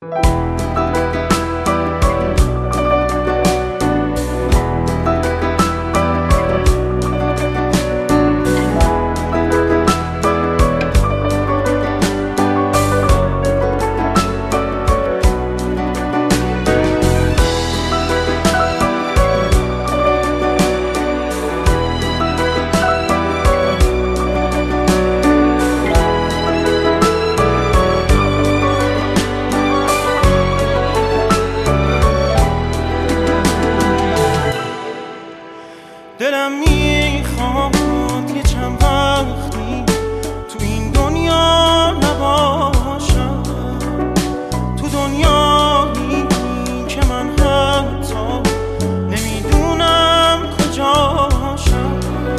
دلم میخواد یه چند وقتی تو این دنیا نباشم، تو دنیایی که من حتی نمیدونم کجاشم،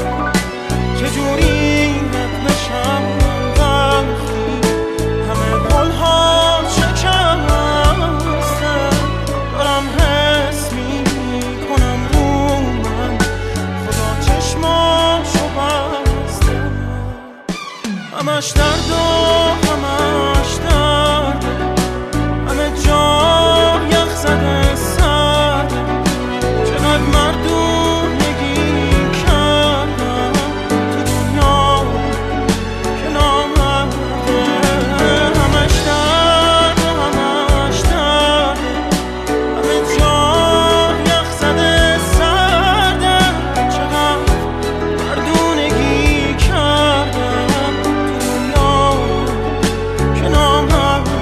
چجوری رد بشم وقتی همه قولها شکسته، دارم حس میکنم رو من خدا چشماشو بسته، همش درد و همش درد، همه جا یخ زده سرده، چقدر مردونگی کردم تو دنیا که نامرده، همش درد و همش درد، همه جا یخ زده سرده، چقدر مردونگی کردم تو دنیا که نامرده.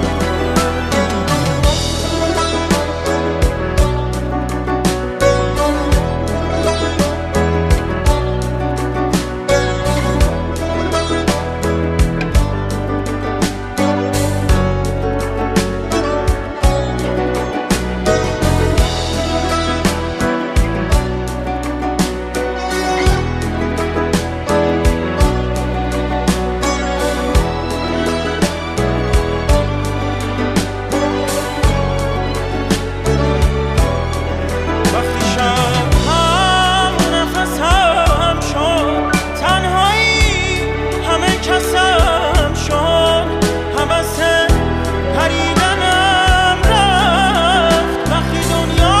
وقتی شب هم نفسم شد، تنهایی همه کسم شد، حوث پریدنم رفت، وقتی دنیا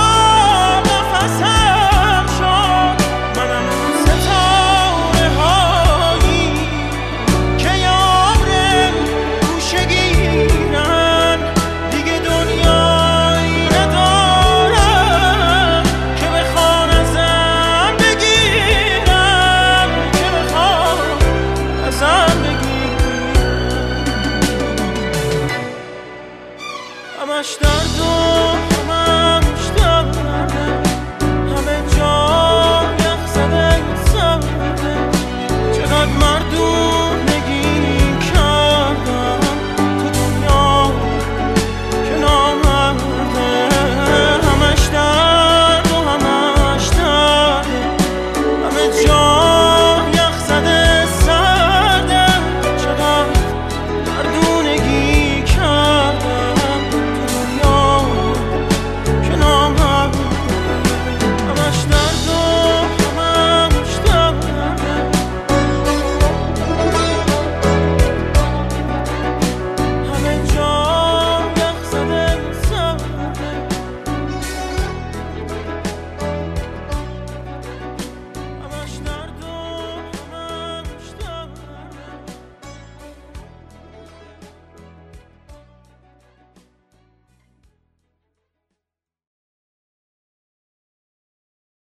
نفسم شد، منم ستاره هایی که یار گوشه گیرن، دیگه دنیایی ندارم که بخوان ازم بگیرم، که بخوان ازم بگیرم، همش درد و